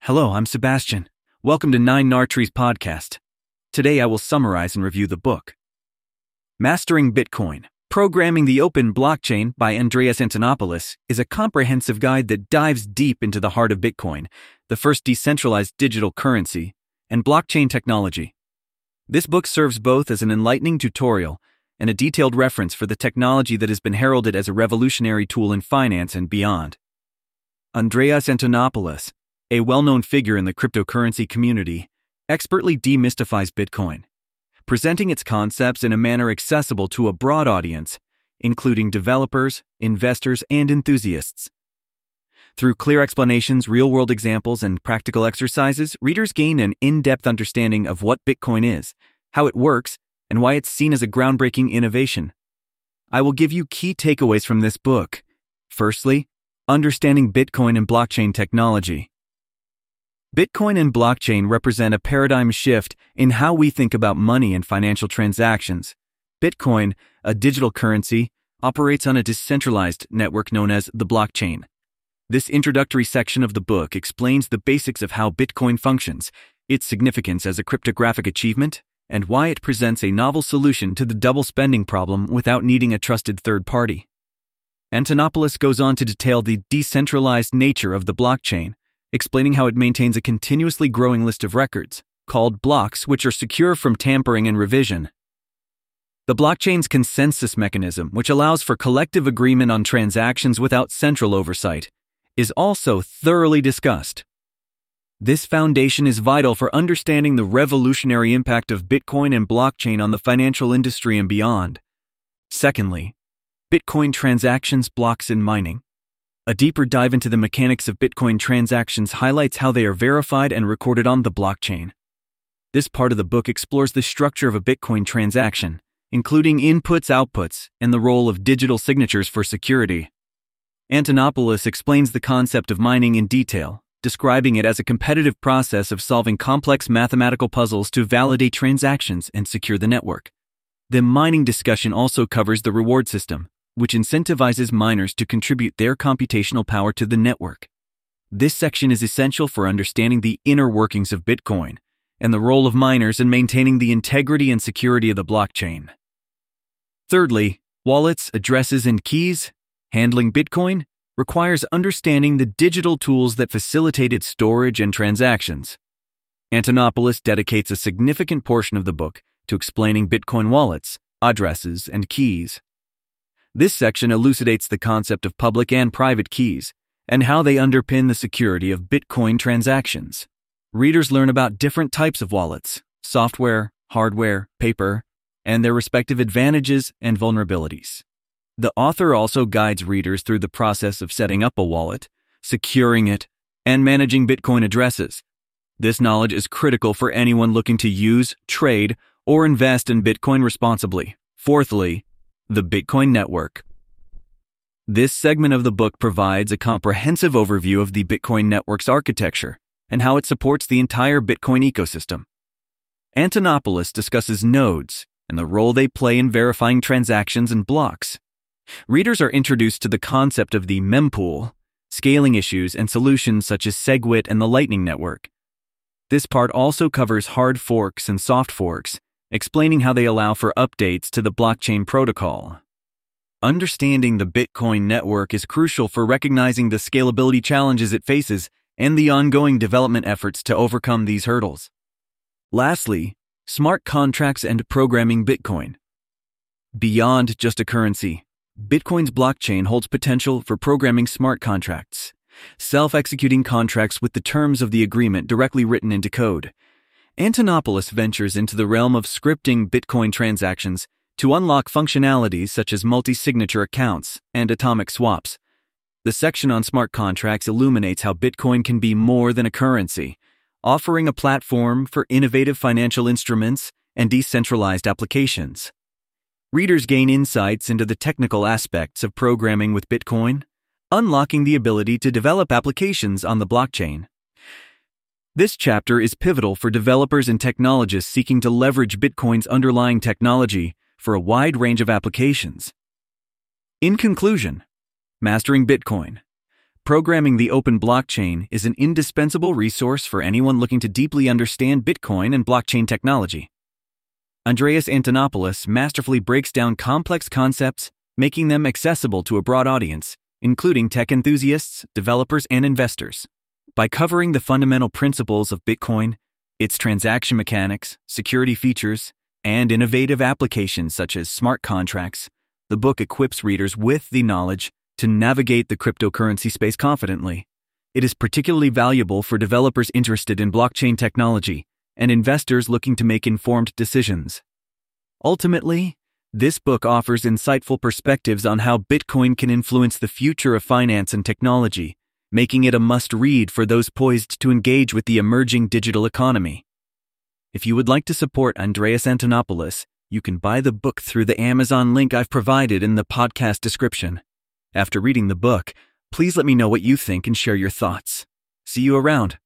Hello, I'm Sebastian. Welcome to Nine Nartrees podcast. Today I will summarize and review the book, Mastering Bitcoin, Programming the Open Blockchain by Andreas Antonopoulos is a comprehensive guide that dives deep into the heart of Bitcoin, the first decentralized digital currency, and blockchain technology. This book serves both as an enlightening tutorial and a detailed reference for the technology that has been heralded as a revolutionary tool in finance and beyond. Andreas Antonopoulos, a well-known figure in the cryptocurrency community, expertly demystifies Bitcoin, presenting its concepts in a manner accessible to a broad audience, including developers, investors, and enthusiasts. Through clear explanations, real-world examples, and practical exercises, readers gain an in-depth understanding of what Bitcoin is, how it works, and why it's seen as a groundbreaking innovation. I will give you key takeaways from this book. Firstly, understanding Bitcoin and blockchain technology. Bitcoin and blockchain represent a paradigm shift in how we think about money and financial transactions. Bitcoin, a digital currency, operates on a decentralized network known as the blockchain. This introductory section of the book explains the basics of how Bitcoin functions, its significance as a cryptographic achievement, and why it presents a novel solution to the double spending problem without needing a trusted third party. Antonopoulos goes on to detail the decentralized nature of the blockchain, explaining how it maintains a continuously growing list of records, called blocks, which are secure from tampering and revision. The blockchain's consensus mechanism, which allows for collective agreement on transactions without central oversight, is also thoroughly discussed. This foundation is vital for understanding the revolutionary impact of Bitcoin and blockchain on the financial industry and beyond. Secondly, Bitcoin transactions, blocks, and mining. A deeper dive into the mechanics of Bitcoin transactions highlights how they are verified and recorded on the blockchain. This part of the book explores the structure of a Bitcoin transaction, including inputs, outputs, and the role of digital signatures for security. Antonopoulos explains the concept of mining in detail, describing it as a competitive process of solving complex mathematical puzzles to validate transactions and secure the network. The mining discussion also covers the reward system, which incentivizes miners to contribute their computational power to the network. This section is essential for understanding the inner workings of Bitcoin and the role of miners in maintaining the integrity and security of the blockchain. Thirdly, wallets, addresses, and keys. Handling Bitcoin requires understanding the digital tools that facilitate its storage and transactions. Antonopoulos dedicates a significant portion of the book to explaining Bitcoin wallets, addresses, and keys. This section elucidates the concept of public and private keys and how they underpin the security of Bitcoin transactions. Readers learn about different types of wallets, software, hardware, paper, and their respective advantages and vulnerabilities. The author also guides readers through the process of setting up a wallet, securing it, and managing Bitcoin addresses. This knowledge is critical for anyone looking to use, trade, or invest in Bitcoin responsibly. Fourthly, the Bitcoin network. This segment of the book provides a comprehensive overview of the Bitcoin network's architecture and how it supports the entire Bitcoin ecosystem. Antonopoulos discusses nodes and the role they play in verifying transactions and blocks. Readers are introduced to the concept of the mempool, scaling issues, and solutions such as SegWit and the Lightning Network. This part also covers hard forks and soft forks, explaining how they allow for updates to the blockchain protocol. Understanding the Bitcoin network is crucial for recognizing the scalability challenges it faces and the ongoing development efforts to overcome these hurdles. Lastly, smart contracts and programming Bitcoin. Beyond just a currency, Bitcoin's blockchain holds potential for programming smart contracts, self-executing contracts with the terms of the agreement directly written into code. Antonopoulos ventures into the realm of scripting Bitcoin transactions to unlock functionalities such as multi-signature accounts and atomic swaps. The section on smart contracts illuminates how Bitcoin can be more than a currency, offering a platform for innovative financial instruments and decentralized applications. Readers gain insights into the technical aspects of programming with Bitcoin, unlocking the ability to develop applications on the blockchain. This chapter is pivotal for developers and technologists seeking to leverage Bitcoin's underlying technology for a wide range of applications. In conclusion, Mastering Bitcoin, Programming the Open Blockchain is an indispensable resource for anyone looking to deeply understand Bitcoin and blockchain technology. Andreas Antonopoulos masterfully breaks down complex concepts, making them accessible to a broad audience, including tech enthusiasts, developers, and investors. By covering the fundamental principles of Bitcoin, its transaction mechanics, security features, and innovative applications such as smart contracts, the book equips readers with the knowledge to navigate the cryptocurrency space confidently. It is particularly valuable for developers interested in blockchain technology and investors looking to make informed decisions. Ultimately, this book offers insightful perspectives on how Bitcoin can influence the future of finance and technology, making it a must-read for those poised to engage with the emerging digital economy. If you would like to support Andreas Antonopoulos, you can buy the book through the Amazon link I've provided in the podcast description. After reading the book, please let me know what you think and share your thoughts. See you around.